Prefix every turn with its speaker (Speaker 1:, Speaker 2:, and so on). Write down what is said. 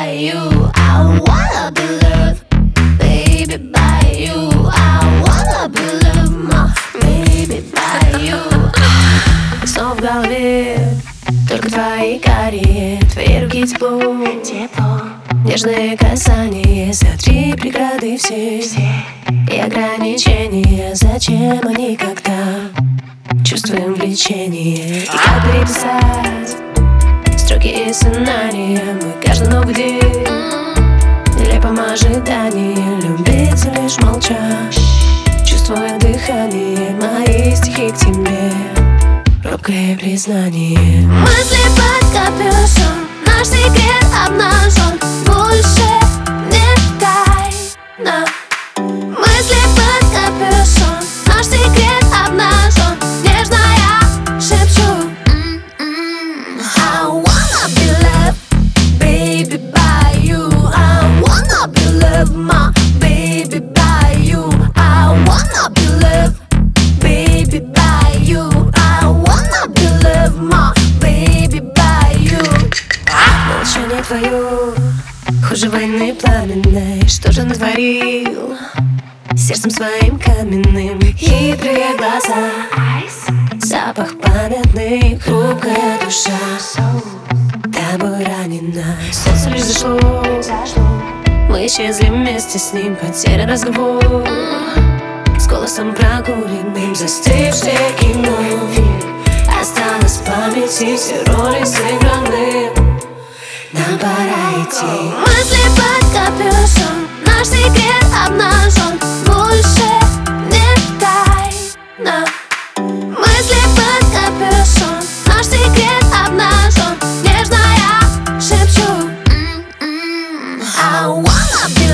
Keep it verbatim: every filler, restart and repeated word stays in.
Speaker 1: by you. I wanna be loved, baby, by you. I wanna be loved, my baby, by you. Снова в голове только твои карие, твои руки тепло, тепло. Нежные касания, сотри преграды все, все. И ограничения, зачем они, когда чувствуем влечение? И как переписать строки и сценарии? Мы каждый новый день нелепом ожидании, любить лишь молчать, чувствуя дыхание, мои стихи к тебе, робкое признание. Мысли под капюшон, наш секрет обнажен, больше не тайна. Мысли под капюшон, наш секрет обнажен, нежно я шепчу. I wanna be loved, baby, by you. I wanna be loved, my baby, by you. I wanna be loved, baby, by you. I wanna be loved, my baby, by you. Молчание твое хуже войны пламенной. Что же натворил сердцем своим каменным? Хитрые глаза, запах памятный, хрупкая душа, тобой ранена. Солнце лишь зашло, мы исчезли вместе с ним. Потерян разговор с голосом прогуленным, застывшее кино. Осталось в памяти все роли сыграны, нам пора идти. Мысли под капюшон, наш секрет обнажен, больше не тайна. Мысли под капюшон, наш секрет обнажен, нежно я шепчу. I wanna be